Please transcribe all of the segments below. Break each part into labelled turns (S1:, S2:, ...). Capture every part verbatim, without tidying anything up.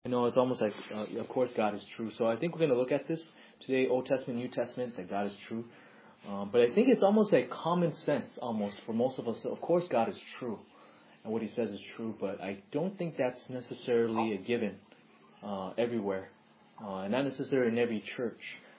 S1: You know, it's almost like, uh, of course, God is true. So I think we're going to look at this today, Old Testament, New Testament, that God is true. Um, but I think it's almost like common sense, almost, for most of us. So of course, God is true, and what He says is true. But I don't think that's necessarily a given uh, everywhere, uh, and not necessarily in every church.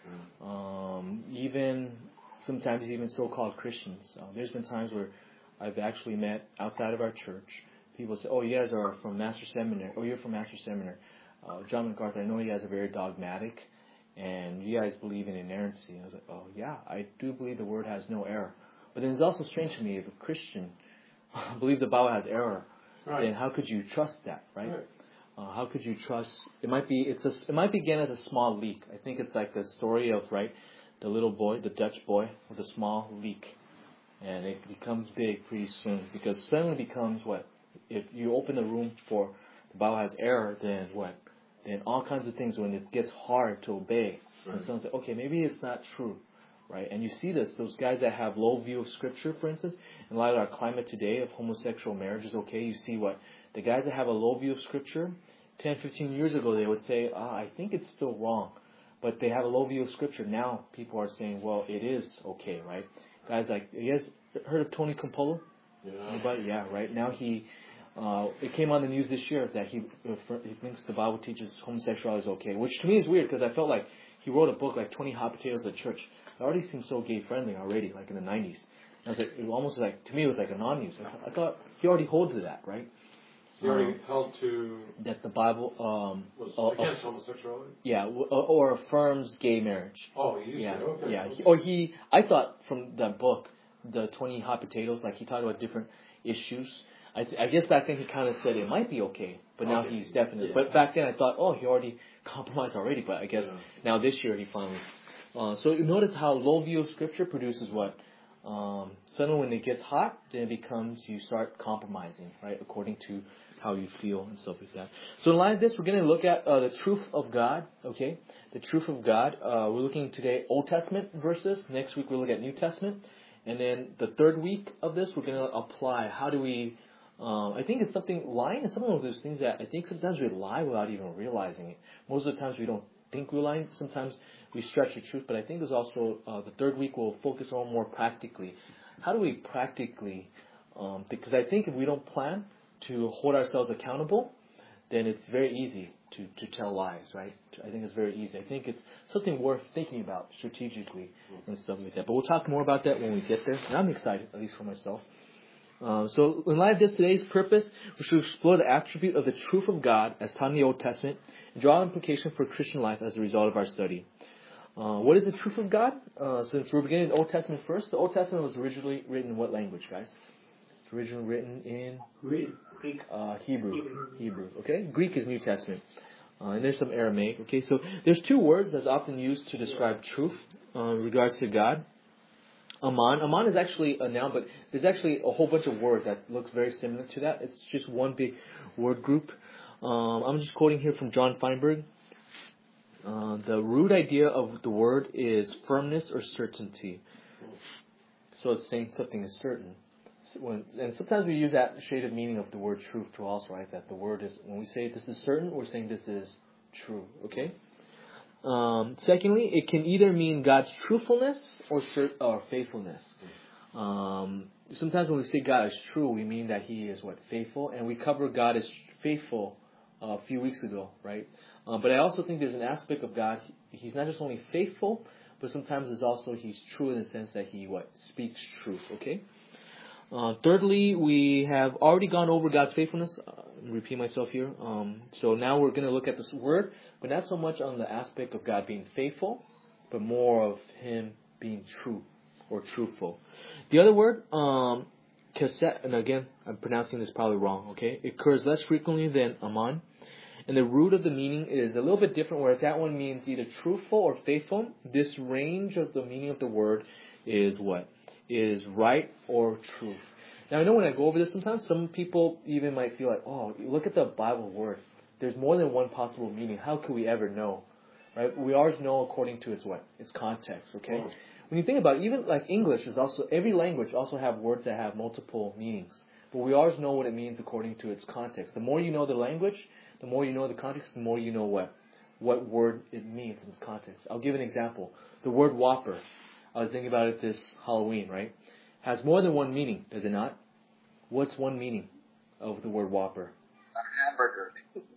S1: Um, even sometimes, even so-called Christians. Uh, there's been times where I've actually met outside of our church. People say, "Oh, you guys are from Master Seminary. Oh, you're from Master Seminary." Uh, John MacArthur, I know you guys are very dogmatic, and you guys believe in inerrancy. I was like, "Oh, yeah, I do believe the Word has no error." But then it's also strange to me, if a Christian believes the Bible has error, right, then how could you trust that, right? right. Uh, how could you trust? It might be it's a, it might begin as a small leak. I think it's like the story of right, the little boy, the Dutch boy with a small leak, and it becomes big pretty soon because suddenly becomes what? If you open the room for the Bible has error, then what? Then all kinds of things when it gets hard to obey, right, and someone says, okay, maybe it's not true, right? And you see this, those guys that have low view of Scripture, for instance, in light of our climate today of homosexual marriage is okay. You see what the guys that have a low view of Scripture, ten, fifteen years ago they would say, ah, I think it's still wrong, but they have a low view of Scripture. Now people are saying, well, it is okay, right? Guys like, you guys heard of Tony Campolo? Yeah. Anybody? Yeah, right. Now he. Uh, it came on the news this year that he he thinks the Bible teaches homosexuality is okay, which to me is weird because I felt like he wrote a book like twenty Hot Potatoes at Church. It already seemed so gay friendly already, like in the nineties. And I was like, it almost like to me it was like a non-news. I, I thought he already holds to that, right?
S2: He already um, held to
S1: that the Bible um,
S2: was
S1: uh,
S2: against uh, homosexuality.
S1: Yeah, w- or affirms gay marriage.
S2: Oh, he used
S1: yeah,
S2: to. Okay.
S1: Yeah,
S2: okay.
S1: He, or he. I thought from that book, the twenty Hot Potatoes, like he talked about different issues. I, th- I guess back then he kind of said it might be okay, but now
S2: okay.
S1: he's definitely.
S2: Yeah.
S1: But back then I thought, oh, he already compromised already. But I guess
S2: yeah.
S1: now this year he finally. Uh, so you notice how low view of Scripture produces what? Um, suddenly when it gets hot, then it becomes you start compromising, right, according to how you feel and stuff like that. So in light of this, we're going to look at uh, the truth of God. Okay, the truth of God. Uh, we're looking today Old Testament verses. Next week we'll look at New Testament, and then the third week of this we're going to apply. How do we? Um, I think it's something, lying is some of those things that I think sometimes we lie without even realizing it. Most of the times we don't think we're lying. Sometimes we stretch the truth. But I think there's also, uh, the third week we'll focus on more practically. How do we practically, um, because I think if we don't plan to hold ourselves accountable, then it's very easy to, to tell lies, right? I think it's very easy. I think it's something worth thinking about strategically and stuff like that. But we'll talk more about that when we get there. And I'm excited, at least for myself. Um, so in light of this, today's purpose, we should explore the attribute of the truth of God as taught in the Old Testament and draw implications for Christian life as a result of our study. Uh, what is the truth of God? Uh, since we're beginning the Old Testament first, the Old Testament was originally written in what language, guys? It's originally written in
S3: Greek.
S1: Uh, Hebrew. Hebrew. Okay? Greek is New Testament. Uh, and there's some Aramaic. Okay? So there's two words that's often used to describe truth uh, in regards to God. Aman. Aman is actually a noun, but there's actually a whole bunch of words that looks very similar to that. It's just one big word group. Um, I'm just quoting here from John Feinberg. Uh, the root idea of the word is firmness or certainty. So it's saying something is certain. When, and sometimes we use that shaded meaning of the word truth to also, right? That the word is, when we say this is certain, we're saying this is true. Okay? Um, secondly, it can either mean God's truthfulness or, cert, or faithfulness. Um, sometimes when we say God is true, we mean that He is what? Faithful. And we covered God as faithful uh, a few weeks ago, right? Uh, but I also think there's an aspect of God, He's not just only faithful, but sometimes it's also He's true in the sense that He what? Speaks truth, okay? Uh, thirdly, we have already gone over God's faithfulness. Uh, repeat myself here. Um, so now we're going to look at this word, but not so much on the aspect of God being faithful, but more of Him being true or truthful. The other word, um, cassette, and again, I'm pronouncing this probably wrong, okay? It occurs less frequently than aman. And the root of the meaning is a little bit different, whereas that one means either truthful or faithful. This range of the meaning of the word is what? Is right or truth. Now I know when I go over this, sometimes some people even might feel like, oh, look at the Bible word. There's more than one possible meaning. How could we ever know? Right? We always know according to its what? Its context, okay? Oh. When you think about it, even like English is also, every language also have words that have multiple meanings. But we always know what it means according to its context. The more you know the language, the The more you know the context, the more you know what what word it means in its context. I'll give an example. The word Whopper, I was thinking about it this Halloween, right? Has more than one meaning, does it not? What's one meaning of the word Whopper?
S3: A hamburger.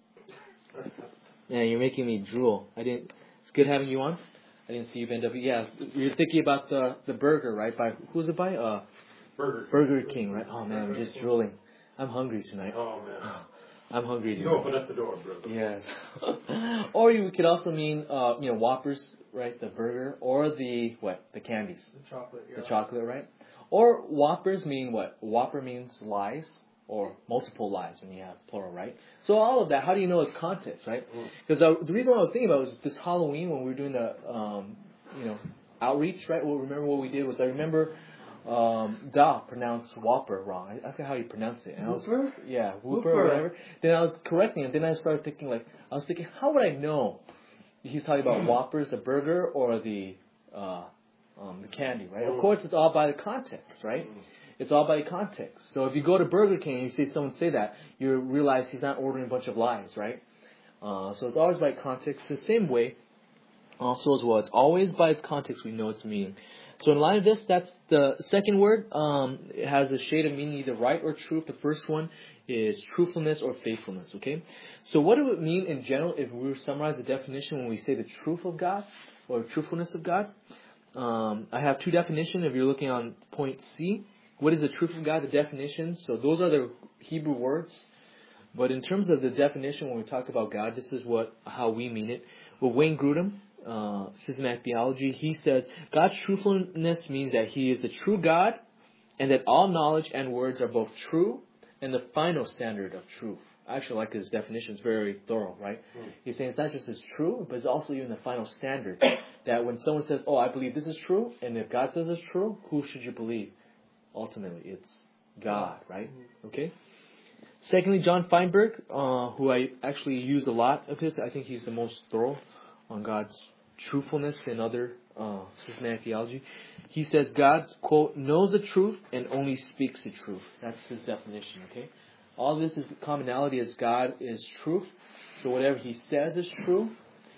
S1: Yeah, you're making me drool. I didn't. It's good having you on. I didn't see you bend up. Yeah, you're thinking about the the burger, right? By who's it by? Uh,
S2: Burger.
S1: Burger King, right? Oh man, I'm just drooling. I'm hungry tonight.
S2: Oh man.
S1: I'm hungry
S2: You
S1: tonight.
S2: open up the door, brother.
S1: Yes. Or you could also mean, uh, you know, Whoppers, right? The burger, or the what? The candies.
S2: The chocolate. Yeah.
S1: The chocolate, right? Or Whoppers mean what? Whopper means lies, or multiple lies when you have plural, right? So all of that, how do you know its context, right? Because uh, the reason why I was thinking about it was this Halloween when we were doing the, um, you know, outreach, right? Well, remember what we did was I remember um, Da pronounced Whopper wrong. I, I forget how you pronounce it. And I was,
S2: Whooper?
S1: yeah, Whooper,
S2: Whooper.
S1: or whatever. Then I was correcting it. Then I started thinking like, I was thinking, how would I know he's talking about Whoppers, the burger, or the uh, um, the candy, right? Of course, it's all by the context, right? It's all by context. So if you go to Burger King and you see someone say that, you realize he's not ordering a bunch of lies, right? Uh, so it's always by context. The same way, also as well, it's always by its context we know its meaning. So in line of this, that's the second word. Um, it has a shade of meaning, either right or truth. The first one is truthfulness or faithfulness, okay? So what do it mean in general if we were to summarize the definition when we say the truth of God or truthfulness of God? Um, I have two definitions if you're looking on point C. What is the truth of God? The definition. So those are the Hebrew words. But in terms of the definition, when we talk about God, this is what how we mean it. Well, Wayne Grudem, uh, Systematic Theology, he says, God's truthfulness means that He is the true God and that all knowledge and words are both true and the final standard of truth. I actually like his definition. It's very thorough, right? Mm. He's saying it's not just as true, but it's also even the final standard. That when someone says, oh, I believe this is true, and if God says it's true, who should you believe? Ultimately, it's God, right? Okay. Secondly, John Feinberg, uh, who I actually use a lot of his. I think he's the most thorough on God's truthfulness and other uh, systematic theology. He says God, quote, knows the truth and only speaks the truth. That's his definition, okay? All this is commonality is God is truth. So whatever He says is true.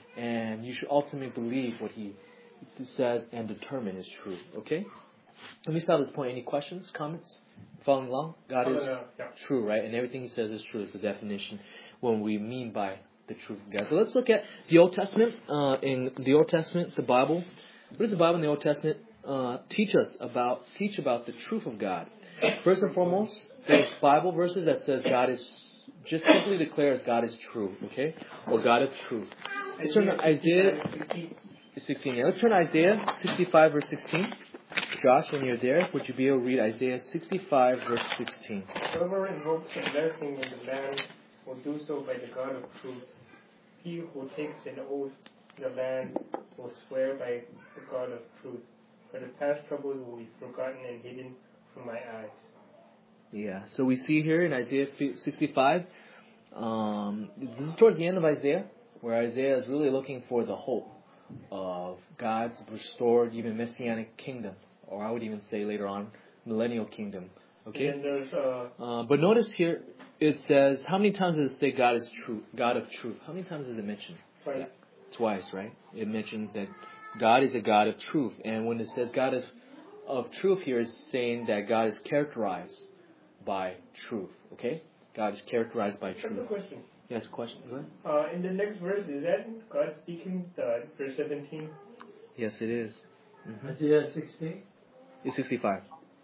S1: And you should ultimately believe what He says and determine is true, okay? Let me start this point. Any questions, comments? Following along? God is
S2: uh, yeah.
S1: true, right? And everything He says is true is the definition when we mean by the truth of God. So let's look at the Old Testament. Uh, in the Old Testament, the Bible. What does the Bible in the Old Testament uh, teach us about, teach about the truth of God? First and foremost, there's Bible verses that says God is, just simply declares God is true, okay? Or God is truth. Let's turn to Isaiah sixteen. Yeah, let's turn to Isaiah sixty-five, verse sixteen. Josh, when you're there, would you be able to read Isaiah sixty-five, verse sixteen?
S4: Whoever invokes a blessing in the land will do so by the God of truth. He who takes an oath in the land will swear by the God of truth. For the past troubles will be forgotten and hidden from my eyes.
S1: Yeah, so we see here in Isaiah sixty-five, um, this is towards the end of Isaiah, where Isaiah is really looking for the hope of God's restored, even messianic kingdom, or I would even say later on, millennial kingdom. Okay.
S4: And there's uh,
S1: uh, but notice here it says, how many times does it say God is true, God of truth? How many times does it mention?
S4: twice.
S1: Yeah. Twice, right? It mentions that God is a God of truth, and when it says God of of truth here is saying that God is characterized by truth. Okay, God is characterized by truth.
S4: That's a question.
S1: Yes, question. Go ahead.
S4: Uh, in the next verse, is that God speaking? The verse seventeen.
S1: Yes, it is. Mm-hmm.
S2: Isaiah sixteen.
S1: It's sixty-five.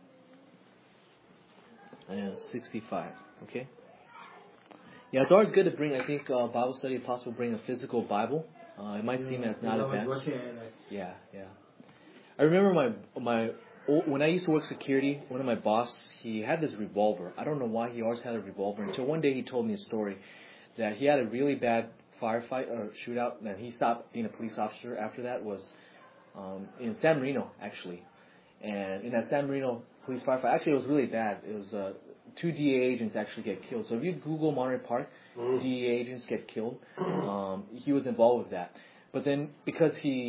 S1: Yeah, sixty-five. Okay. Yeah, it's always good to bring. I think uh, Bible study, if possible, bring a physical Bible. Uh, it might seem as not advanced. Yeah, yeah. I remember my my when I used to work security. One of my boss, he had this revolver. I don't know why he always had a revolver until one day he told me a story that he had a really bad firefight or shootout, and he stopped being a police officer after that. Was um, in San Marino actually, and in that San Marino police firefight, actually it was really bad. It was uh, two D E A agents actually get killed. So if you Google Monterey Park, mm. D E A agents get killed. Um, he was involved with that, but then because he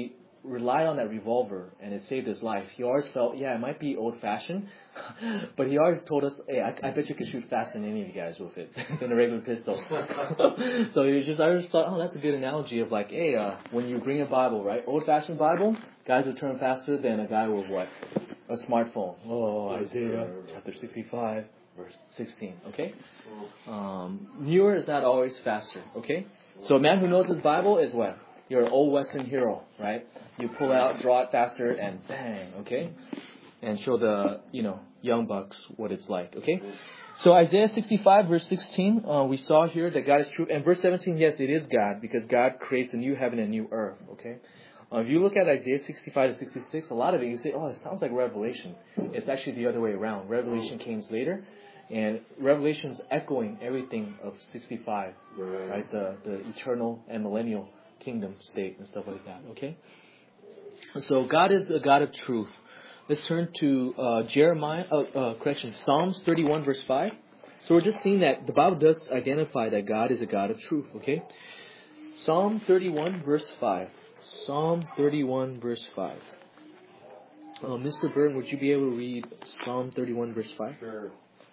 S1: relied on that revolver and it saved his life, he always felt, yeah, it might be old-fashioned, but he always told us, hey, I, I bet you could shoot faster than any of you guys with it, than a regular pistol. So he was just, I just thought, oh, that's a good analogy of like, hey, uh, when you bring a Bible, right, old-fashioned Bible, guys will turn faster than a guy with what? A smartphone. Oh, Isaiah chapter sixty-five, verse sixteen, okay? Um, newer is not always faster, okay? So a man who knows his Bible is what? You're an old Western hero, right? You pull it out, draw it faster, and bang, okay? And show the, you know, young bucks what it's like, okay? So Isaiah sixty-five, verse sixteen, uh, we saw here that God is true. And verse seventeen, yes, it is God, because God creates a new heaven and new earth, okay? Uh, if you look at Isaiah sixty-five to sixty-six, a lot of it, you say, oh, it sounds like Revelation. It's actually the other way around. Revelation came later, and Revelation's echoing everything of sixty-five, right? right? The, the eternal and millennial kingdom state and stuff like that, okay? So God is a God of truth. Let's turn to uh, Jeremiah, uh, uh, correction, Psalms thirty-one, verse five. So we're just seeing that the Bible does identify that God is a God of truth, okay? Psalm thirty-one, verse five. Psalm thirty-one, verse five. Uh, Mister Burton, would you be able to read Psalm thirty-one, verse five?
S2: Sure.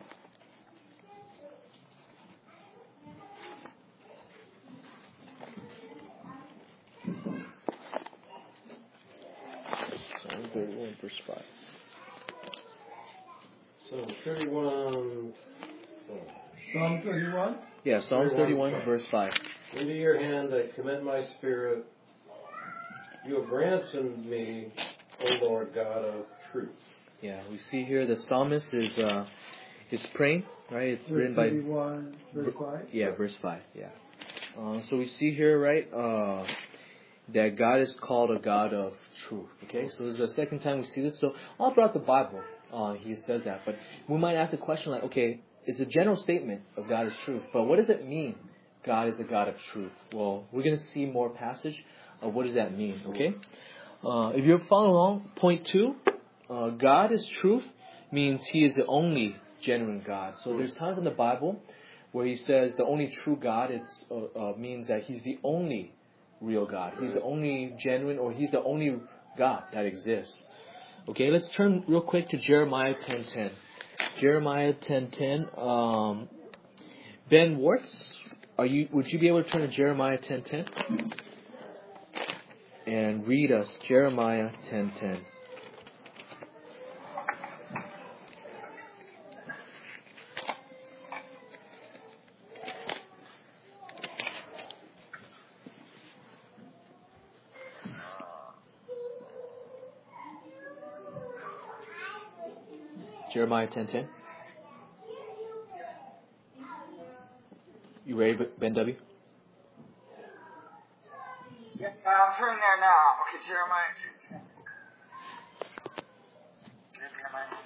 S1: Psalm thirty-one, verse five.
S2: So thirty-one.
S3: Psalm thirty-one?
S1: Yeah, Psalm thirty-one, verse five.
S2: Into your hand I commit my spirit. You have ransomed me, O Lord God of truth.
S1: Yeah, we see here the psalmist is uh, is praying, right? It's
S3: Verse
S1: written by
S3: thirty-one, verse five?
S1: yeah, verse five. Yeah. Uh, so we see here, right, uh, that God is called a God of truth. Okay, so this is the second time we see this. So all throughout the Bible, uh, he says that. But we might ask the question like, okay, it's a general statement of God is truth, but what does it mean? God is a God of truth. Well, we're going to see more passage. Uh, what does that mean? Okay, uh, if you're following along, point two, uh, God is truth means He is the only genuine God. So there's times in the Bible where He says the only true God. It's uh, uh, means that He's the only real God. He's the only genuine, or He's the only God that exists. Okay, let's turn real quick to Jeremiah ten ten. Jeremiah ten ten. Um, Ben Wartz, are you? Would you be able to turn to Jeremiah ten ten? And read us Jeremiah ten ten. Jeremiah ten ten. You ready, Ben W?
S5: Yeah, I'm turning there now. Okay, Jeremiah. Jeremiah.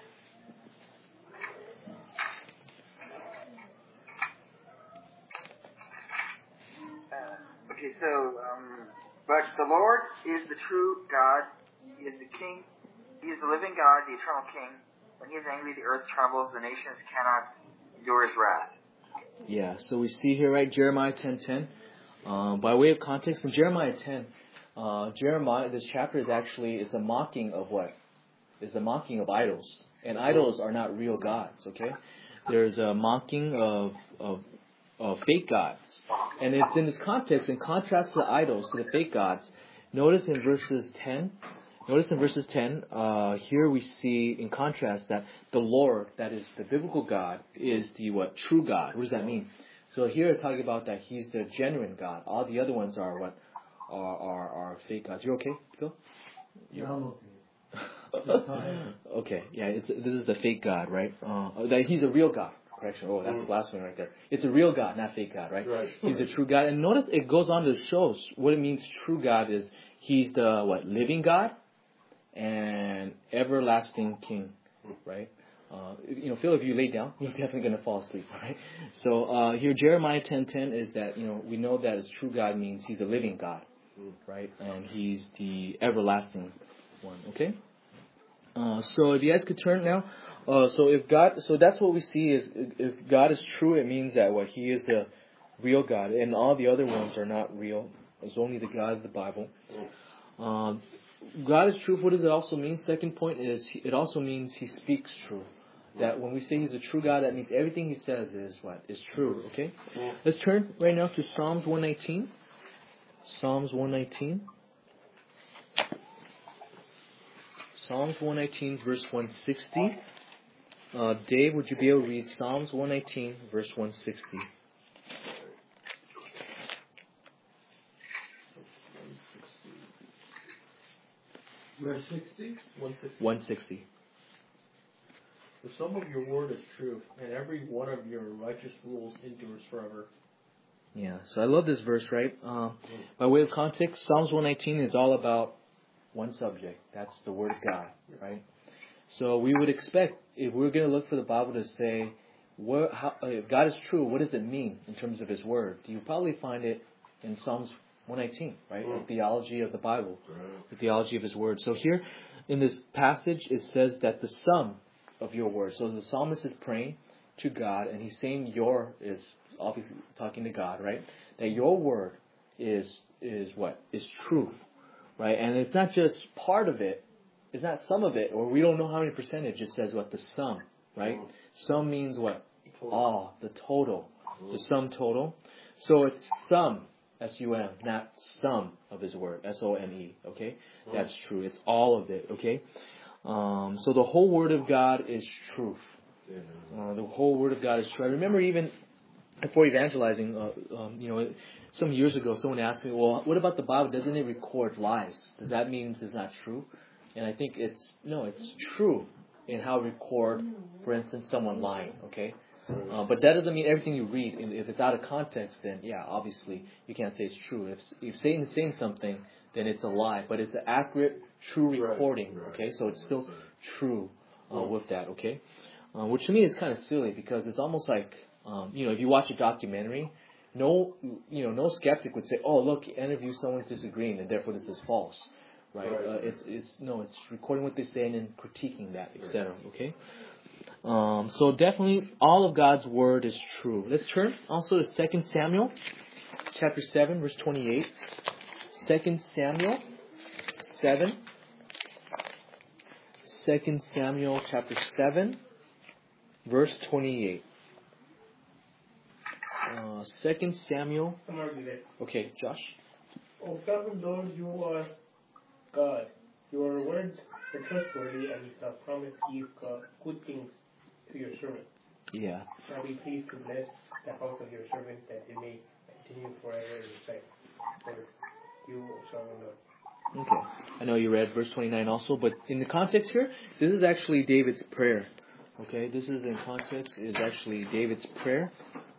S5: Uh, okay, so, um, but the Lord is the true God. He is the King. He is the living God, the eternal King. When He is angry, the earth trembles. The nations cannot endure His wrath.
S1: Yeah, so we see here, right, Jeremiah ten ten. Um, by way of context, in Jeremiah ten, uh, Jeremiah, this chapter is actually, it's a mocking of what? It's a mocking of idols. And idols are not real gods, okay? There's a mocking of, of, of fake gods. And it's in this context, in contrast to the idols, to the fake gods. Notice in verses ten, notice in verses ten, uh, here we see, in contrast, that the Lord, that is the biblical God, is the what? True God. What does that mean? So here it's talking about that He's the genuine God. All the other ones are what? Are are, are fake gods. You okay, Phil?
S3: Yeah, I'm okay.
S1: Okay, yeah, it's, this is the fake God, right? Uh, that He's a real God. Correction. Oh, that's the last one right there. It's a real God, not fake God, right?
S2: Right.
S1: He's a true God. And notice it goes on to show what it means true God is He's the what? Living God and everlasting King, right? Uh, you know, Phil, if you lay down, you're definitely going to fall asleep, right? So uh, here, Jeremiah ten ten is that, you know, we know that as true God means He's a living God, right? And He's the everlasting one, okay? Uh, so if you guys could turn now, uh, so if God, so that's what we see is if God is true, it means that what He is the real God, and all the other ones are not real. It's only the God of the Bible. Um, God is truth. What does it also mean? Second point is he, it also means He speaks true. That when we say He's a true God, that means everything He says is what? Is true. Okay? Let's turn right now to Psalms one nineteen. Psalms one nineteen. Psalms one nineteen, verse one sixty. Uh, Dave, would you be able to read Psalms one nineteen, verse one sixty?
S3: Verse sixty.
S1: one sixty.
S6: The sum of your word is truth, and every one of your righteous rules endures forever.
S1: Yeah, so I love this verse, right? Uh, by way of context, Psalms one nineteen is all about one subject. That's the Word of God, right? So we would expect, if we're going to look for the Bible to say, what, how, if God is true, what does it mean in terms of His Word? You probably find it in Psalms one nineteen, right? The theology of the Bible, the theology of His Word. So here in this passage, it says that the sum of your word. So the psalmist is praying to God, and he's saying your is obviously talking to God, right? That your word is is what? Is truth, right? And it's not just part of it. It's not some of it, or we don't know how many percentage. It says what? The sum, right? Sum means what? All, the total, the sum total. So it's sum, S U M, not some of His word, S O M E, okay? That's true. It's all of it, okay? Um, so the whole Word of God is truth. Uh, the whole Word of God is true. I remember even before evangelizing, uh, um, you know, some years ago, someone asked me, well, what about the Bible? Doesn't it record lies? Does that mean it's not true? And I think it's, no, it's true in how it record, for instance, someone lying, okay? Uh, but that doesn't mean everything you read, if it's out of context, then yeah, obviously you can't say it's true. If, if Satan's saying something, then it's a lie. But it's an accurate, true recording, okay? So it's still true uh, with that, okay? Uh, which to me is kind of silly because it's almost like, um, you know, if you watch a documentary, no, you know, no skeptic would say, oh, look, interview someone's disagreeing and therefore this is false, right? right. Uh, it's, it's, no, it's recording what they say and then critiquing that, et cetera, okay? Um, so definitely all of God's Word is true. Let's turn also to Second Samuel chapter seven, verse twenty-eight. Second Samuel seven. Second Samuel chapter seven, verse twenty-eight. Uh, Second Samuel. Okay, Josh.
S4: O sovereign Lord, you are God. Your words are trustworthy, and you have promised to give God good things to your servant.
S1: Yeah.
S4: Now be pleased to bless the house of your servant, that it may continue forever in your sight. For you, O sovereign Lord.
S1: Okay. I know you read verse twenty-nine also, but in the context here, this is actually David's prayer. Okay, this is in context, is actually David's prayer.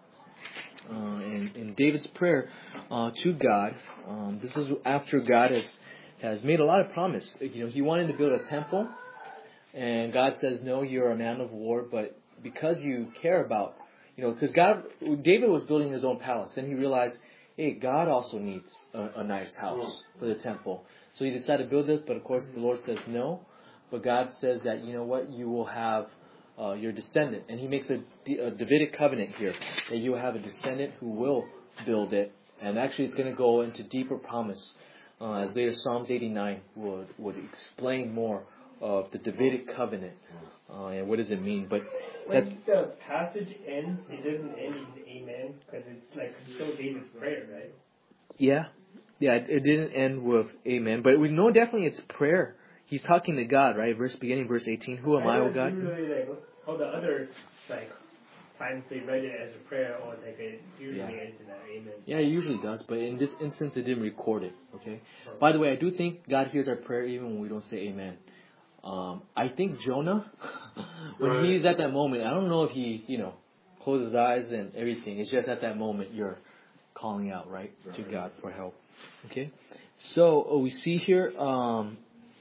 S1: Uh, and in David's prayer uh, to God, um, this is after God has has made a lot of promise. You know, he wanted to build a temple, and God says, no, you're a man of war, but because you care about, you know, because God, David was building his own palace, then he realized, hey, God also needs a, a nice house for the temple. So he decided to build it, but of course the Lord says no. But God says that, you know what, you will have uh, your descendant. And he makes a, a Davidic covenant here, that you will have a descendant who will build it. And actually it's going to go into deeper promise, uh, as later Psalms eighty-nine would, would explain more of the Davidic covenant uh, and what does it mean. But
S4: when the passage ends, it doesn't end in amen, because it's like still David's prayer, right?
S1: Yeah. Yeah, it, it didn't end with amen, but we know definitely it's prayer. He's talking to God, right? Verse beginning, verse eighteen. Who am I, I O God?
S4: Usually, like all the other like times they read it as a prayer, or like it usually
S1: yeah.
S4: ends in an amen.
S1: Yeah, it usually does, but in this instance, it didn't record it. Okay. Oh. By the way, I do think God hears our prayer even when we don't say amen. Um, I think Jonah, when right. he's at that moment, I don't know if he, you know, closes his eyes and everything. It's just at that moment you're calling out, right, right. to God for help. Okay, so oh, we see here um,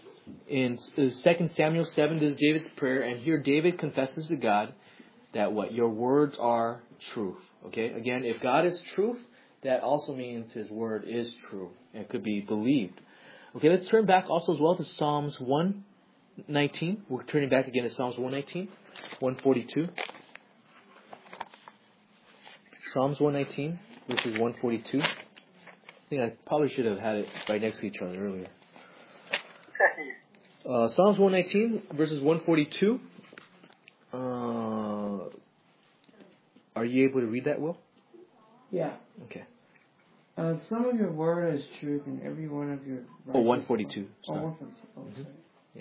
S1: in Second Samuel seven, this is David's prayer, and here David confesses to God that what your words are truth. Okay, again, if God is truth, that also means His word is true and could be believed. Okay, let's turn back also as well to Psalms one nineteen. We're turning back again to Psalms one nineteen, one forty-two. Psalms one nineteen, which is one forty-two. I think I probably should have had it right next to each other earlier. Uh, Psalms one nineteen, verses one forty-two. Uh, are you able to read that, Will?
S7: Yeah.
S1: Okay.
S7: Uh, some of your word is truth, and every one of your.
S1: Oh, one forty-two.
S7: Oh,
S1: Sorry.
S7: one forty-two. Oh,
S1: Mhm.
S7: sorry.
S1: Yeah.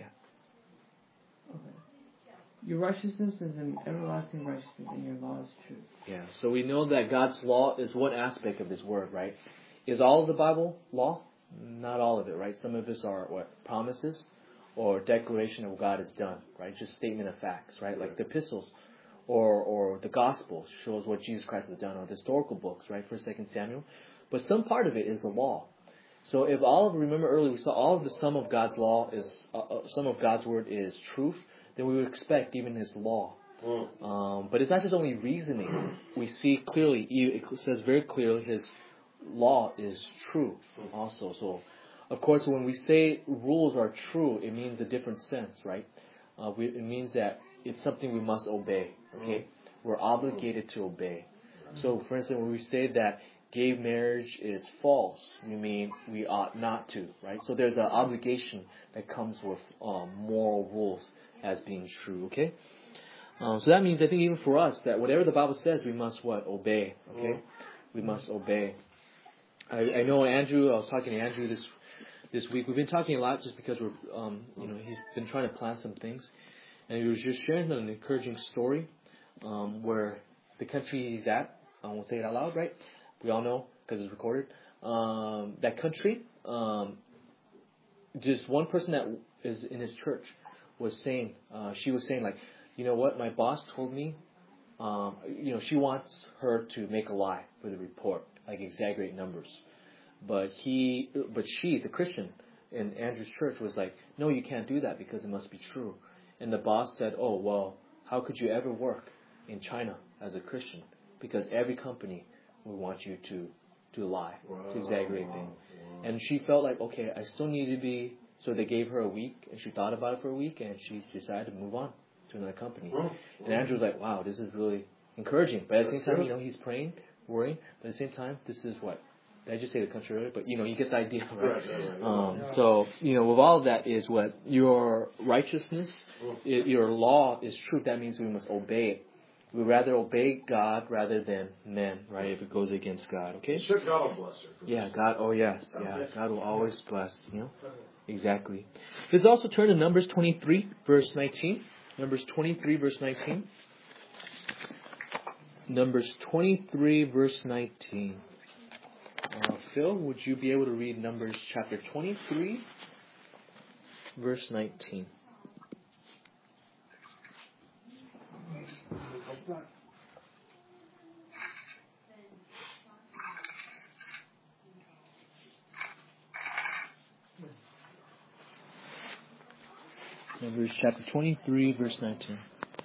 S7: Okay. Your righteousness is an everlasting righteousness, and your law is truth.
S1: Yeah. So we know that God's law is one aspect of His word, right? Is all of the Bible law? Not all of it, right? Some of us are what? Promises or declaration of what God has done, right? Just statement of facts, right? Like the epistles or or the Gospels shows what Jesus Christ has done, or the historical books, right? First, Second Samuel. But some part of it is the law. So if all of, remember earlier we saw all of the sum of God's law is, uh, uh, some of God's word is truth, then we would expect even His law. Um, but it's not just only reasoning. We see clearly, it says very clearly His law is true also. So, of course, when we say rules are true, it means a different sense, right? Uh, we, it means that it's something we must obey, okay? We're obligated to obey. So, for instance, when we say that gay marriage is false, we mean we ought not to, right? So there's an obligation that comes with um, moral rules as being true, okay? Um, so that means, I think, even for us, that whatever the Bible says, we must what? Obey, okay? We must obey. I, I know Andrew, I was talking to Andrew this this week. We've been talking a lot just because we're, um, you know, he's been trying to plan some things. And he was just sharing an encouraging story um, where the country he's at, I won't say it out loud, right? We all know because it's recorded. Um, that country, um, just one person that is in his church was saying, uh, she was saying like, you know what, my boss told me, um, you know, she wants her to make a lie for the report, like exaggerate numbers. But he, but she, the Christian in Andrew's church was like, no, you can't do that because it must be true. And the boss said, oh, well, how could you ever work in China as a Christian? Because every company we want you to, to lie, wow. to exaggerate things. Wow. And she felt like, okay, I still need to be, so they gave her a week, and she thought about it for a week, and she decided to move on to another company. Wow. And Andrew was like, wow, this is really encouraging. But at the same time, you know, he's praying, worrying, but at the same time, this is what? Did I just say the country earlier? But, you know, you get the idea, right? right, right, right. Um, yeah. So, you know, with all of that is what? Your righteousness, it, your law is true. That means we must obey it. We rather obey God rather than men, right? If it goes against God, okay?
S6: Sure, God will bless her.
S1: Yeah, God. Oh, yes, yeah. God will always bless. You know, exactly. Let's also turn to Numbers twenty-three, verse nineteen. Numbers twenty-three, verse nineteen. Numbers twenty-three, verse nineteen. Uh, Phil, would you be able to read Numbers chapter twenty-three, verse nineteen? Numbers chapter twenty-three, verse nineteen.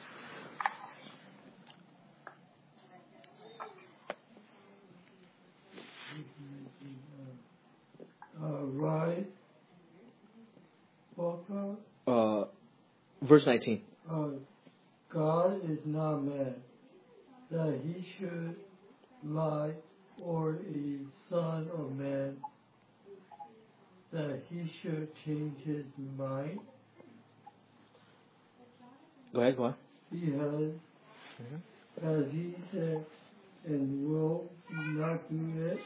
S3: Uh, right.
S1: Uh, verse nineteen.
S3: Uh, God is not man, that he should lie, or a son of man, that he should change his mind.
S1: Go ahead, go on.
S3: He has, mm-hmm. as he said, and will not do it,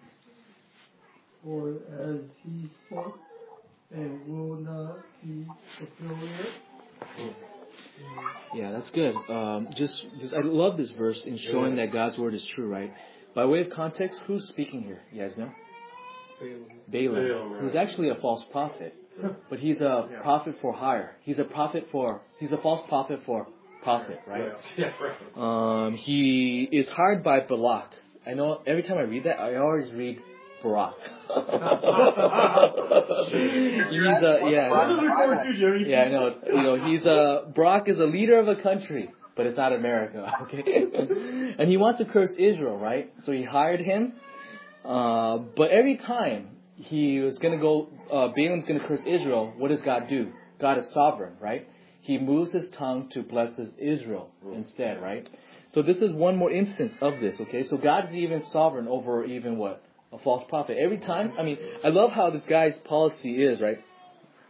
S3: or as he spoke, and will not be fulfilled it.
S1: Yeah, that's good. Um, just, just, I love this verse in showing yeah. that God's word is true, right? By way of context, who's speaking here? You guys know? Balaam. Balaam, Balaam right. Who's actually a false prophet, but he's a yeah. prophet for hire. He's a prophet for. He's a false prophet for profit, right?
S6: Yeah, right.
S1: Um, he is hired by Balak. I know every time I read that, I always read Barak. he's a yeah, yeah, I know. You know, he's a Barak is a leader of a country, but it's not America, okay? And he wants to curse Israel, right? So he hired him. Uh, but every time he was going to go, uh, Balaam's going to curse Israel. What does God do? God is sovereign, right? He moves his tongue to bless Israel instead, right? So this is one more instance of this, okay? So God's even sovereign over even what? A false prophet. Every time, I mean, I love how this guy's policy is, right?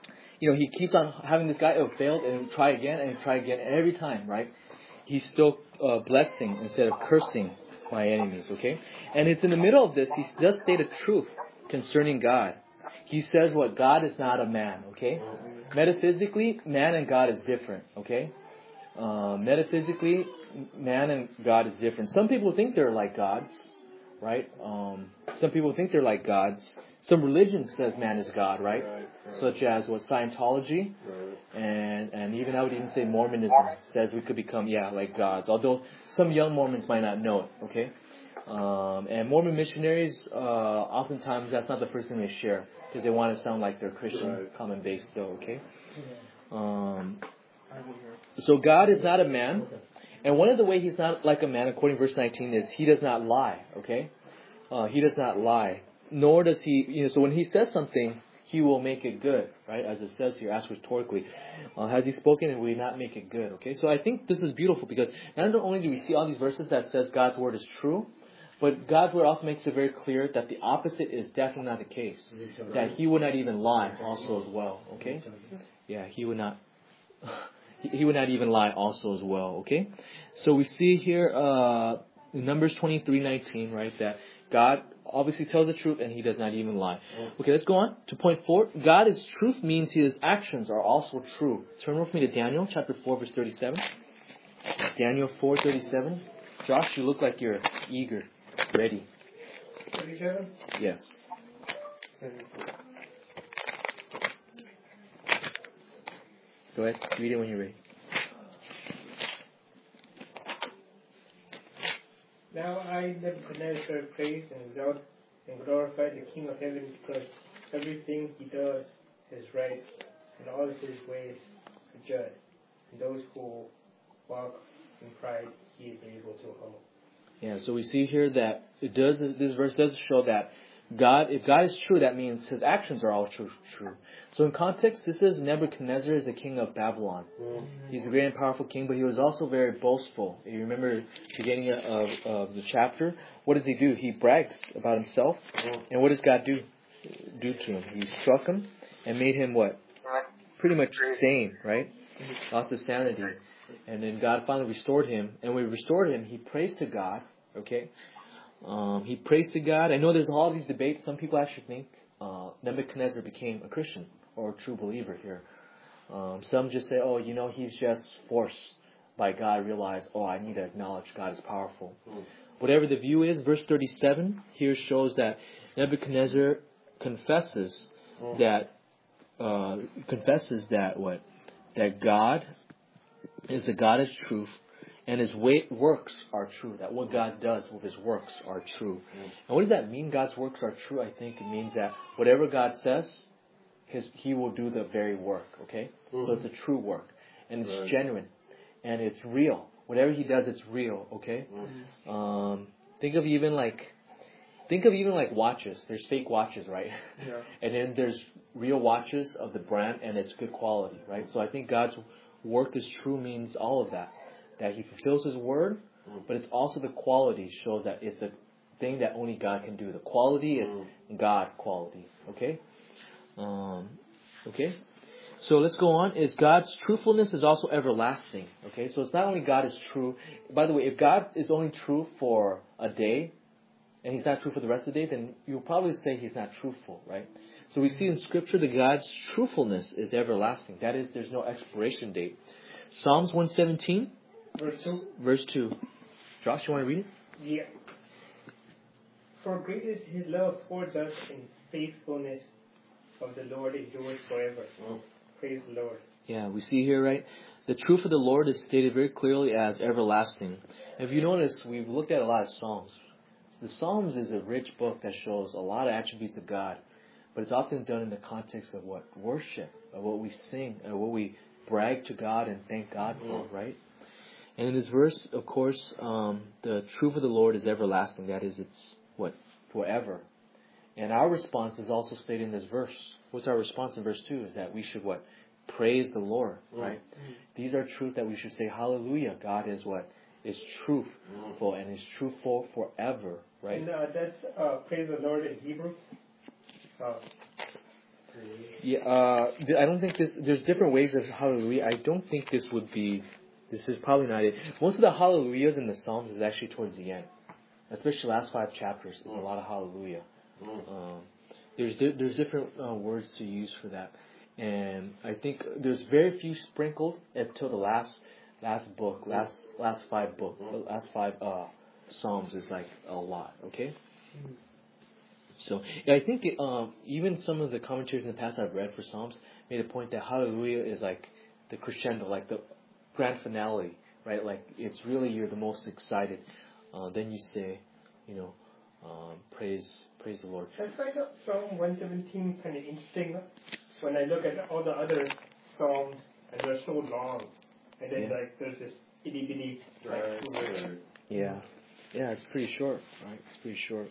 S1: you know, he keeps on having this guy, oh, failed, and try again, and try again, and every time, right? He's still uh, blessing instead of cursing my enemies, okay? And it's in the middle of this, he does state a truth concerning God. He says what? God is not a man, okay? Metaphysically, man and God is different, okay? Uh, metaphysically, man and God is different. Some people think they're like gods, right? Um, some people think they're like gods. Some religion says man is God, right?
S2: Right, right.
S1: Such as what Scientology,
S2: Right.
S1: and and even I would even say Mormonism says we could become yeah like gods. Although some young Mormons might not know it, okay? Um, and Mormon missionaries, uh, oftentimes that's not the first thing they share because they want to sound like they're Christian,
S2: Right.
S1: common base though, okay? Um, so God is not a man, and one of the way He's not like a man, according to verse nineteen, is He does not lie, okay? Uh, he does not lie. Nor does He, you know, so when He says something, He will make it good, right? As it says here, asked rhetorically. Uh, has He spoken and will He not make it good, okay? So I think this is beautiful because not only do we see all these verses that says God's word is true, but God's word also makes it very clear that the opposite is definitely not the case. That He would not even lie also as well, okay? Yeah, He would not, He would not even lie also as well, okay? So we see here, uh, in Numbers twenty-three nineteen, right, that God obviously tells the truth and He does not even lie. Okay, let's go on to point four. God is truth means His actions are also true. Turn with me to Daniel chapter four verse thirty-seven. Daniel four thirty-seven. Josh, you look like you're eager, ready.
S4: thirty-seven?
S1: Yes. Go ahead, read it when you're ready.
S4: Now I, Nebuchadnezzar, praise and exalt and glorify the King of heaven, because everything He does is right, and all His ways are just, and those who walk in pride He is able to humble.
S1: Yeah, so we see here that it does. This verse does show that God, if God is true, that means His actions are all true. True. So in context, this is Nebuchadnezzar is the king of Babylon.
S2: Mm.
S1: He's a great and powerful king, but he was also very boastful. You remember the beginning of, of the chapter? What does he do? He brags about himself. And what does God do? Do to him? He struck him and made him what? Pretty much sane, right? Lost his sanity. And then God finally restored him. And when He restored him, he prays to God. Okay? Um, he prays to God. I know there's all these debates. Some people actually think uh, Nebuchadnezzar became a Christian or a true believer here. Um, some just say, oh, you know, he's just forced by God, realize, oh, I need to acknowledge God is powerful. Mm. Whatever the view is, verse thirty-seven here shows that Nebuchadnezzar confesses mm. that uh, confesses that what that God is a God of truth. And His way, works are true. That what God does with His works are true. Mm. And what does that mean, God's works are true? I think it means that whatever God says, His He will do the very work. Okay? Mm-hmm. So it's a true work. And it's right. genuine. And it's real. Whatever He does, it's real. Okay? Mm-hmm. Um, think of even like, think of even like watches. There's fake watches, right? Yeah. And then there's real watches of the brand and it's good quality, right? So I think God's work is true means all of that. That He fulfills His word, but it's also the quality shows that it's a thing that only God can do. The quality is God quality. Okay? Um, okay? So let's go on. Is God's truthfulness is also everlasting. Okay? So it's not only God is true. By the way, if God is only true for a day, and He's not true for the rest of the day, then you'll probably say He's not truthful, right? So we see in Scripture that God's truthfulness is everlasting. That is, there's no expiration date. Psalms one seventeen.
S4: Verse two.
S1: Verse two. Josh, you want to read it?
S4: Yeah. For great is His love towards us, and faithfulness of the Lord endures forever. Oh. Praise the Lord.
S1: Yeah, we see here, right? The truth of the Lord is stated very clearly as everlasting. If you notice, we've looked at a lot of Psalms. The Psalms is a rich book that shows a lot of attributes of God, but it's often done in the context of what? Worship, of what we sing, of what we brag to God and thank God for, right? And in this verse, of course, um, the truth of the Lord is everlasting. That is, it's what? Forever. And our response is also stated in this verse. What's our response in verse two? Is that we should what? Praise the Lord, right? Mm-hmm. These are truth that we should say, hallelujah. God is what? Is truthful and is truthful forever, right?
S4: And uh, that's uh, praise the Lord in Hebrew. Uh,
S1: Yeah, uh, th- I don't think this. There's different ways of hallelujah. I don't think this would be. This is probably not it. Most of the hallelujahs in the Psalms is actually towards the end, especially the last five chapters. Is a lot of hallelujah. Um, there's di- there's different uh, words to use for that, and I think there's very few sprinkled until the last last book, last last five book, the last five uh, Psalms is like a lot. Okay. So yeah, I think it, um, even some of the commentaries in the past I've read for Psalms made a point that Hallelujah is like the crescendo, like the grand finale, right? Like it's really you're the most excited. Uh, then you say, you know, um, praise, praise the Lord.
S4: I find out Psalm one seventeen kind of interesting when I look at all the other Psalms and they're so long, and then
S1: Yeah.
S4: like there's this itty bitty.
S2: Right, right.
S1: Yeah, yeah, it's pretty short, right? It's pretty short.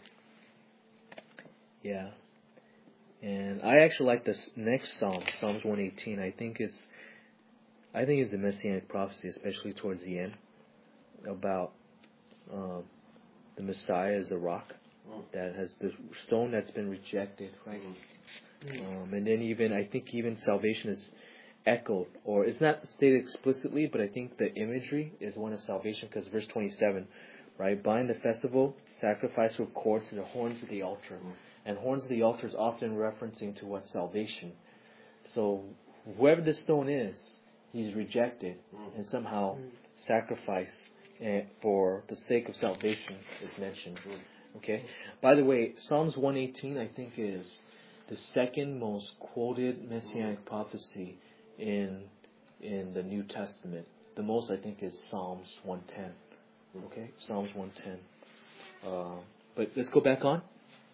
S1: Yeah, and I actually like this next Psalm, Psalms one eighteen. I think it's, I think it's a messianic prophecy, especially towards the end, about um, the Messiah as the rock that has the stone that's been rejected, right? Um, and then even I think even salvation is echoed, or it's not stated explicitly, but I think the imagery is one of salvation because verse twenty-seven, right? Bind the festival sacrifice with cords to the horns of the altar. And horns of the altar is often referencing to what? Salvation. So whoever the stone is, he's rejected and somehow sacrifice eh, for the sake of salvation is mentioned. Okay. By the way, Psalms one eighteen I think is the second most quoted messianic prophecy in in the New Testament. The most I think is Psalms one ten. Okay, Psalms one ten. Uh, but let's go back on.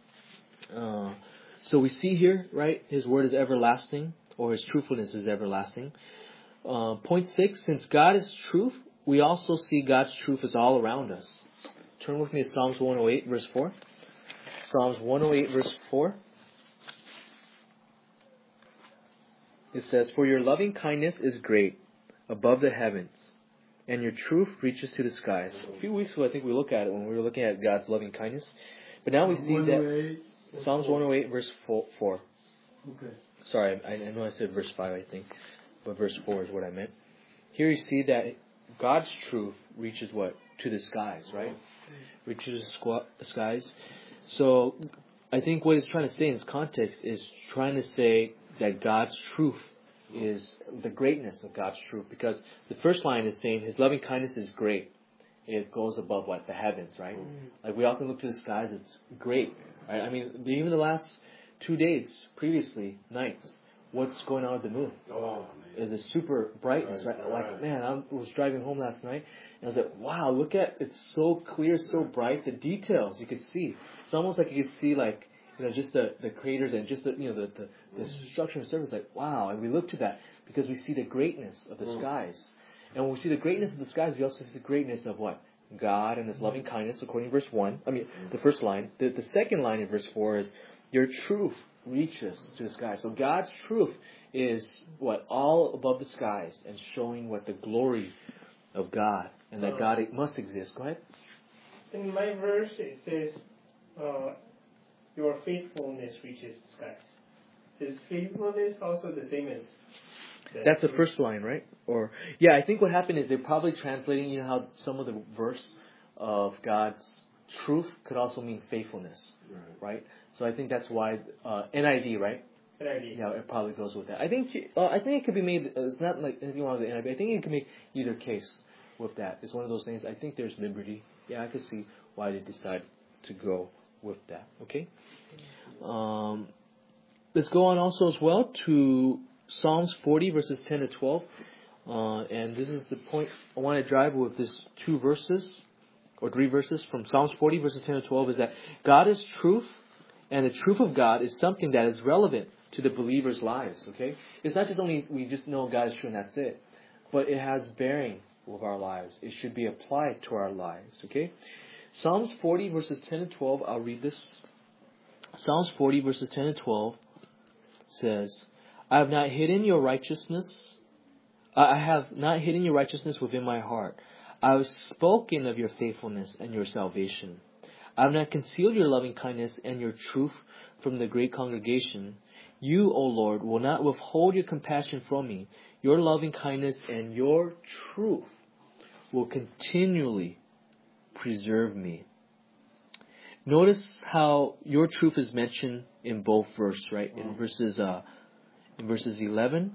S1: Uh, so we see here, right, His word is everlasting, or His truthfulness is everlasting. Uh, point six, since God is truth, we also see God's truth is all around us. Turn with me to Psalms one oh eight, verse four. Psalms one oh eight, verse four. It says, "For your loving kindness is great above the heavens, and your truth reaches to the skies." A few weeks ago, I think we looked at it when we were looking at God's loving kindness. But now we see that Psalms one oh eight, verse four.
S3: Okay.
S1: Sorry, I, I know I said verse five, I think. But verse four is what I meant. Here you see that God's truth reaches what? To the skies, right? Reaches the squ- the skies. So I think what it's trying to say in its context is trying to say that God's truth is the greatness of God's truth. Because the first line is saying His loving kindness is great. It goes above what? The heavens, right? Like we often look to the skies, it's great. Right? I mean, even the last two days, previously, nights, what's going on with the moon?
S2: Oh,
S1: The super brightness, right?
S2: Right.
S1: Like, man, I was driving home last night, and I was like, wow, look at, it's so clear, so bright, the details you could see. It's almost like you could see, like, you know, just the, the craters and just the, you know, the, the, the structure and surface, like, wow. And we look to that because we see the greatness of the
S2: Mm.
S1: skies. And when we see the greatness of the skies, we also see the greatness of what? God and His loving kindness, according to verse one. I mean, the first line. The, the second line in verse four is, your truth reaches to the sky. So God's truth is what? All above the skies and showing what the glory of God and that God must exist. Go ahead.
S4: In my verse, it says, uh, your faithfulness reaches the skies. Is faithfulness also the same as that?
S1: That's the first line, right? Or yeah, I think what happened is they're probably translating, you know, how some of the verse of God's truth could also mean faithfulness, right? right? So I think that's why uh, N I V, right?
S4: N I V.
S1: Yeah, it probably goes with that. I think uh, I think it could be made. Uh, it's not like anything wrong with the N I V. I think you can make either case with that. It's one of those things. I think there's liberty. Yeah, I could see why they decide to go with that. Okay. Um, let's go on also as well to Psalms forty verses ten to twelve, uh, and this is the point I want to drive with this two verses or three verses from Psalms forty verses ten to twelve is that God is truth, and the truth of God is something that is relevant to the believer's lives. Okay, it's not just only we just know God is true and that's it, but it has bearing with our lives. It should be applied to our lives. Okay, Psalms forty verses ten to twelve. I'll read this. Psalms forty verses ten to twelve says, I have not hidden your righteousness. I have not hidden your righteousness within my heart. I have spoken of your faithfulness and your salvation. I have not concealed your loving kindness and your truth from the great congregation. You, O Lord, will not withhold your compassion from me. Your loving kindness and your truth will continually preserve me. Notice how your truth is mentioned in both verses, right? In verses uh, in verses eleven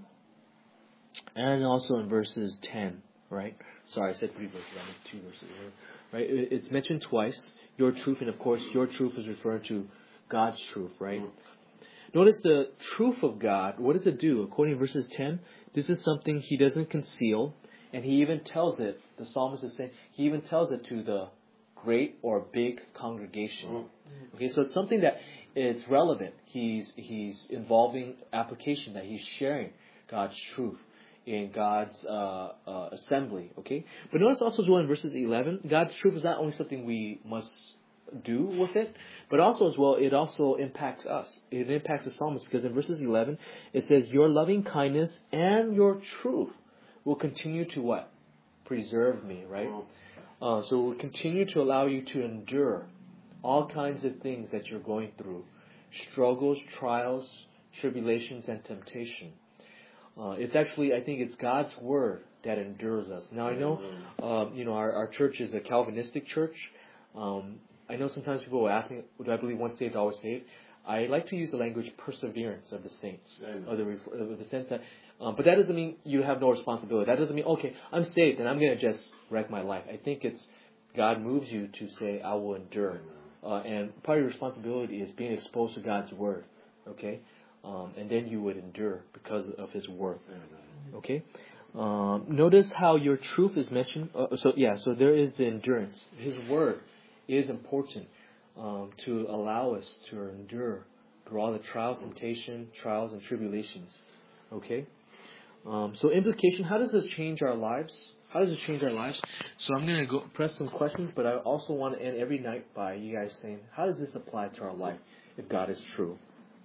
S1: and also in verses ten, right? Sorry, I said three verses. I meant two verses, right? It's mentioned twice. Your truth, and of course, your truth is referring to God's truth, right? Notice the truth of God. What does it do? According to verses ten, this is something He doesn't conceal, and He even tells it. The psalmist is saying He even tells it to the great or big congregation. Okay, so it's something that it's relevant. He's he's involving application, that He's sharing God's truth in God's uh, uh, assembly. Okay, but notice also as well in verses eleven, God's truth is not only something we must do with it, but also as well it also impacts us. It impacts the psalmist, because in verses eleven it says, "Your loving kindness and your truth will continue to what? Preserve me," right? Uh, so it will continue to allow you to endure all kinds of things that you're going through. Struggles, trials, tribulations, and temptation. Uh, it's actually, I think it's God's Word that endures us. Now I know, uh, you know, our, our church is a Calvinistic church. Um, I know sometimes people will ask me, do I believe once saved, always saved? I like to use the language perseverance of the saints, of the, of the sense that, um, but that doesn't mean you have no responsibility. That doesn't mean, okay, I'm saved and I'm going to just wreck my life. I think it's God moves you to say, I will endure. Uh, and part of your responsibility is being exposed to God's Word, okay? Um, and then you would endure because of His Word, okay? Um, notice how your truth is mentioned. Uh, so, yeah, so there is the endurance. His Word is important um, to allow us to endure through all the trials, temptation, trials, and tribulations, okay? Um, so implication, how does this change our lives? How does it change our lives? So I'm going to go press some questions, but I also want to end every night by you guys saying, how does this apply to our life if God is true?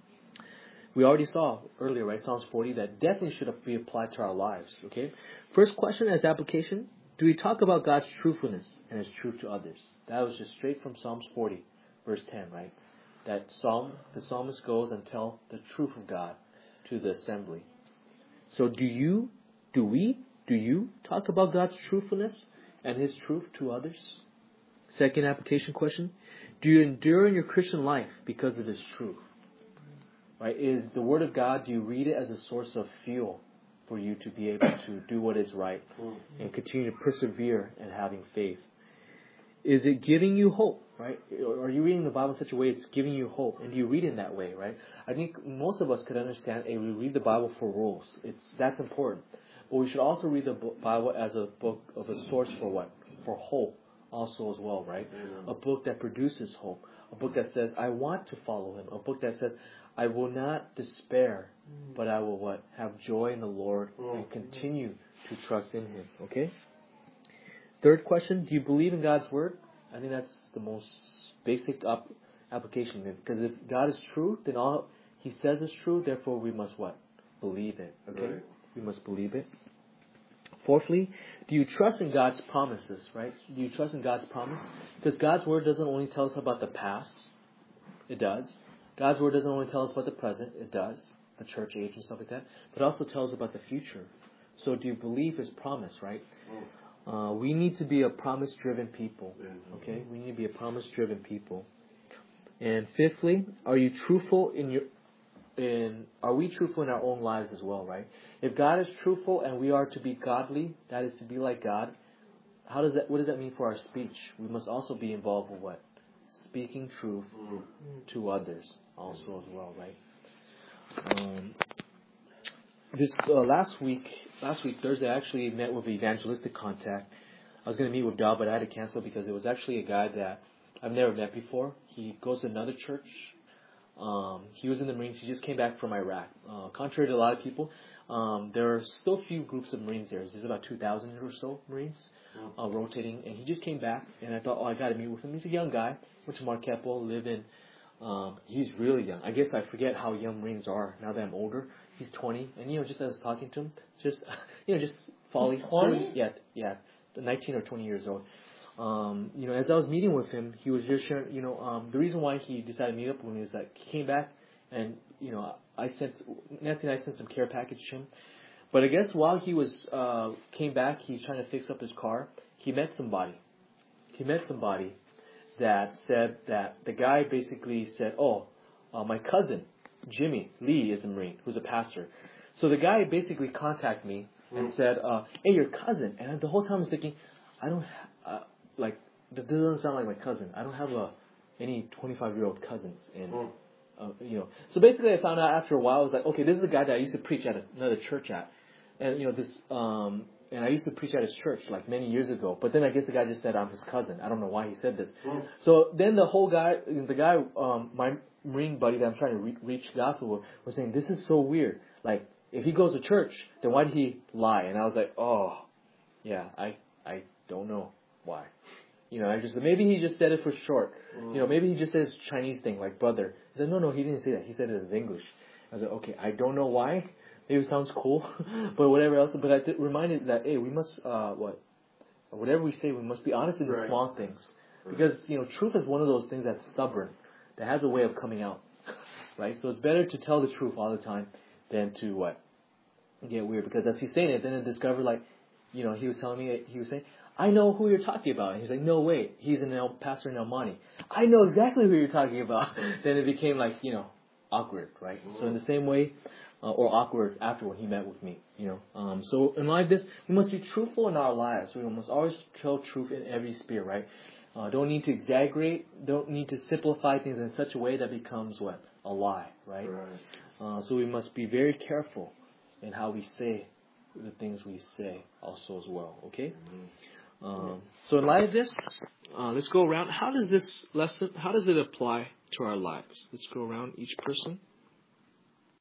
S1: We already saw earlier, right, Psalms forty, that definitely should be applied to our lives, okay? First question as application, do we talk about God's truthfulness and His truth to others? That was just straight from Psalms forty, verse ten, right? That psalm, the psalmist goes and tells the truth of God to the assembly. So do you, do we, do you talk about God's truthfulness and His truth to others? Second application question, do you endure in your Christian life because of His truth? Right? Is the Word of God, do you read it as a source of fuel for you to be able to do what is right and continue to persevere in having faith? Is it giving you hope, right? Are you reading the Bible in such a way it's giving you hope? And do you read in that way, right? I think most of us could understand, hey, we read the Bible for rules. It's that's important. But we should also read the Bible as a book of a source for what? For hope also as well, right? A book that produces hope. A book that says, I want to follow Him. A book that says, I will not despair, but I will what? Have joy in the Lord and continue to trust in Him. Okay? Third question, do you believe in God's Word? I think that's the most basic up application. Because if God is true, then all He says is true, therefore we must what? Believe it. Okay? Right. We must believe it. Fourthly, do you trust in God's promises, right? Do you trust in God's promise? Because God's Word doesn't only tell us about the past. It does. God's Word doesn't only tell us about the present. It does. The church age and stuff like that. But it also tells us about the future. So do you believe His promise, right? Uh, we need to be a promise-driven people. Okay? We need to be a promise-driven people. And fifthly, are you truthful in your... In, are we truthful in our own lives as well, right? If God is truthful and we are to be godly, that is to be like God, how does that? What does that mean for our speech? We must also be involved with what? Speaking truth to others also as well, right? Um, this uh, last week, last week Thursday, I actually met with evangelistic contact. I was going to meet with Dal, but I had to cancel because it was actually a guy that I've never met before. He goes to another church. Um, he was in the Marines. He just came back from Iraq. Uh, contrary to a lot of people, um, there are still few groups of Marines there. There's about two thousand or so Marines uh, rotating. And he just came back, and I thought, oh, I got to meet with him. He's a young guy. Went to Marquepo, live in, um, he's really young. I guess I forget how young Marines are now that I'm older. He's twenty. And, you know, just as I was talking to him, just, you know, just folly.
S7: twenty?
S1: Yeah, yeah, nineteen or twenty years old. Um, you know, as I was meeting with him, he was just sharing, you know, um, the reason why he decided to meet up with me is that he came back and you know, I sent Nancy and I sent some care package to him. But I guess while he was uh, came back, he's trying to fix up his car. He met somebody. He met somebody that said that the guy basically said, "Oh, uh, my cousin Jimmy Lee is a Marine, who's a pastor." So the guy basically contacted me and said, uh, "Hey, your cousin." And the whole time I was thinking, I don't ha- uh, like that doesn't sound like my cousin. I don't have a any twenty-five year old cousins, and uh, you know. So basically, I found out after a while. I was like, okay, this is the guy that I used to preach at another church at. And, you know, this, um, and I used to preach at his church like many years ago. But then I guess the guy just said I'm his cousin. I don't know why he said this. Mm. So then the whole guy, the guy, um, my Marine buddy that I'm trying to re- reach the gospel with was saying, this is so weird. Like, if he goes to church, then why did he lie? And I was like, oh, yeah, I, I don't know why. You know, I just, maybe he just said it for short. Mm. You know, maybe he just says Chinese thing like brother. He said, no, no, he didn't say that. He said it in English. I was like, okay, I don't know why. Maybe it sounds cool, but whatever else. But I th- reminded that, hey, we must, uh, what, whatever we say, we must be honest in the right. small things. Right. Because, you know, truth is one of those things that's stubborn, that has a way of coming out, right? So it's better to tell the truth all the time than to, what, get weird. Because as he's saying it, then I discovered, like, you know, he was telling me, he was saying, I know who you're talking about. And he's like, no, wait, he's an El, pastor in El Monte. I know exactly who you're talking about. Then it became like, you know, awkward, right? Mm-hmm. So in the same way, Uh, or awkward after when he met with me, you know. Um, so in like this, we must be truthful in our lives. We must always tell truth in every sphere, right? Uh, don't need to exaggerate. Don't need to simplify things in such a way that becomes what? A lie, right? right. Uh, so we must be very careful in how we say the things we say also as well, okay? Mm-hmm. Um, so in light of this, uh, let's go around. How does this lesson, how does it apply to our lives? Let's go around each person.